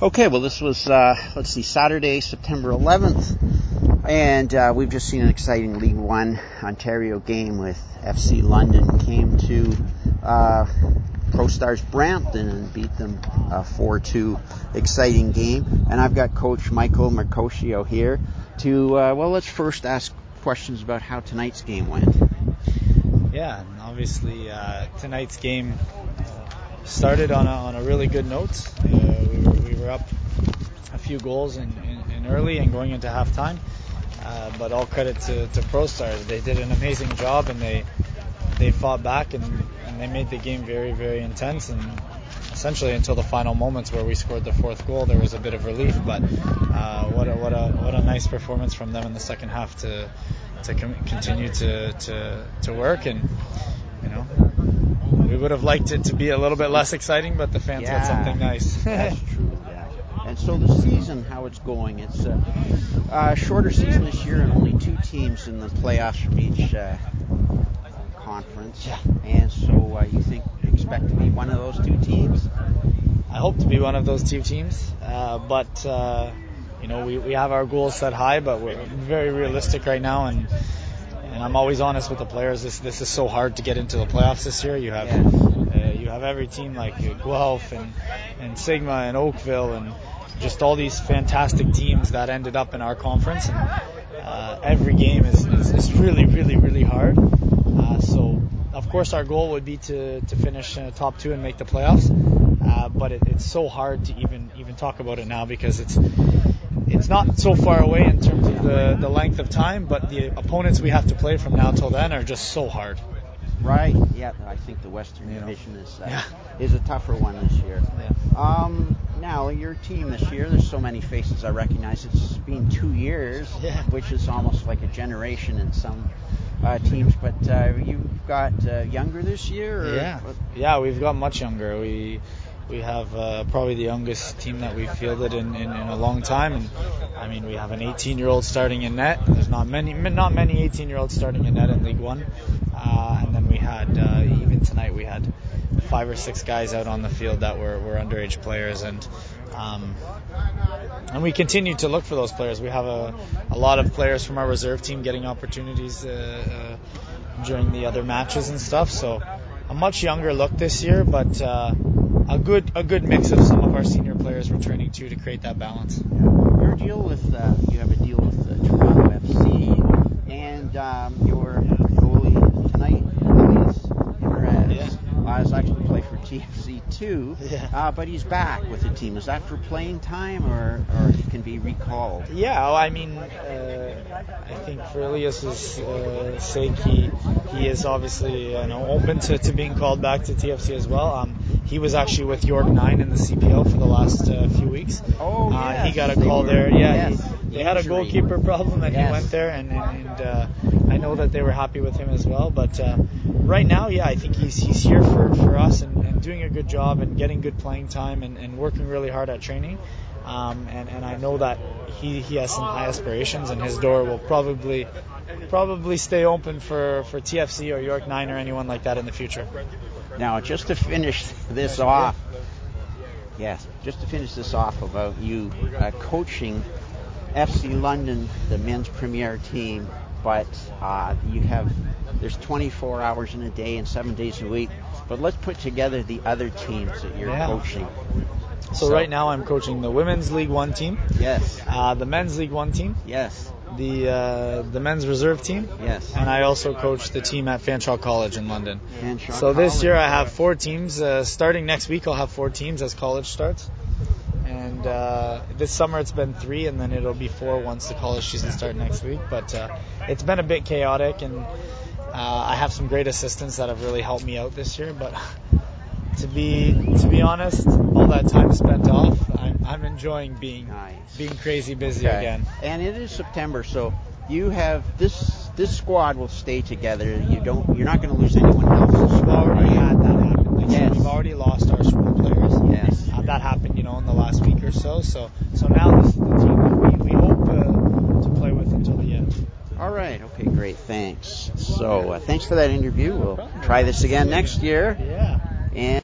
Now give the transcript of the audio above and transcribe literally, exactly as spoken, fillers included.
Okay, well, this was, uh, let's see, Saturday, September eleventh, and uh, we've just seen an exciting League One Ontario game with F C London came to uh, ProStars Brampton and beat them uh, four two. Exciting game. And I've got Coach Michael Mercutio here to, uh, well, let's first ask questions about how tonight's game went. Yeah, and obviously uh, tonight's game started on a, on a really good note. Uh, we, were, we were up a few goals in, in, in early and going into halftime, uh, but all credit to, to ProStars. They did an amazing job, and they they fought back, and, and they made the game very, very intense, and essentially until the final moments where we scored the fourth goal, there was a bit of relief. But uh, what a, what a what a nice performance from them in the second half to to com- continue to, to to work. And you know, we would have liked it to be a little bit less exciting, but the fans Yeah, got something nice. That's true, yeah. And so the season, how it's going, it's a, a shorter season this year and only two teams in the playoffs from each uh, conference. Yeah. And so uh, you think, expect to be one of those two teams? I hope to be one of those two teams, uh, but uh, you know, we, we have our goals set high, but we're very realistic right now, and And I'm always honest with the players. This this is so hard to get into the playoffs this year. You have uh, you have every team like Guelph and and Sigma and Oakville and just all these fantastic teams that ended up in our conference. And uh, every game is, is, is really really really hard. Uh, so of course our goal would be to to finish uh, top two and make the playoffs. Uh, but it, it's so hard to even even talk about it now because it's. It's not so far away in terms of the, the length of time, but the opponents we have to play from now till then are just so hard. Right. Yeah, I think the Western you Division know. is uh, yeah. is a tougher one this year. Yeah. Um, now, your team this year, there's so many faces I recognize. It's been two years, yeah. which is almost like a generation in some uh, teams. But uh, you've got uh, younger this year? Or? Yeah. Yeah, we've got much younger. We we have uh, probably the youngest team that we've fielded in, in, in a long time. And I mean, we have an eighteen-year-old starting in net. There's not many not many eighteen-year-olds starting in net in League One. Uh, and then we had, uh, even tonight, we had five or six guys out on the field that were, were underage players. And um, and we continue to look for those players. We have a, a lot of players from our reserve team getting opportunities uh, uh, during the other matches and stuff. So a much younger look this year, but uh, a good a good mix of some of our senior players returning too to create that balance. Your deal with uh, you have a deal with uh, Toronto F C, and um, your goalie tonight, Elias Jimenez, Yeah. uh, is actually play for T F C too, yeah. uh, but he's back with the team. Is that for playing time, or, or he can be recalled? Yeah, well, I mean, uh, I think for Elias's uh, sake, he he is obviously you know open to, to being called back to T F C as well. Um, he was actually with York nine in the C P L for the last uh, few weeks. Oh, uh, yes. He got a They call were, there. Yeah, yes. he, they the had injury. a goalkeeper problem, and yes. he went there, and and, and uh, I know that they were happy with him as well. But uh, right now, yeah, I think he's he's here for, for us and, and doing a good job and getting good playing time and, and working really hard at training. Um, and, and I know that he, he has some high aspirations, and his door will probably probably stay open for, for T F C or York nine or anyone like that in the future. Now, just to finish this off, yes, just to finish this off about you uh, coaching F C London, the men's premier team, but uh, you have there's twenty-four hours in a day and seven days a week. But let's put together the other teams that you're yeah. coaching. So, so right now I'm coaching the women's League One team. Yes. Uh, the men's League One team. Yes. The uh, the men's reserve team. Yes. And I also coach the team at Fanshawe College in London. Fanshawe so this College. year I have four teams. Uh, starting next week I'll have four teams as college starts. And uh, this summer it's been three, and then it'll be four once the college season starts next week. But uh, it's been a bit chaotic, and uh, I have some great assistants that have really helped me out this year. But to be to be honest, all that time spent off, I'm, I'm enjoying being nice. being crazy busy okay. again. And it is September, so you have this this squad will stay together. You don't you're not going to lose anyone else. We've already had that happen. Like, yes. so we've already lost our school players. Yes. Uh, that happened, you know, in the last week or so. So so now this is the team that we, we hope uh, to play with until the end. All right. Okay, great. Thanks. So uh, thanks for that interview. We'll try this again next year. Yeah. And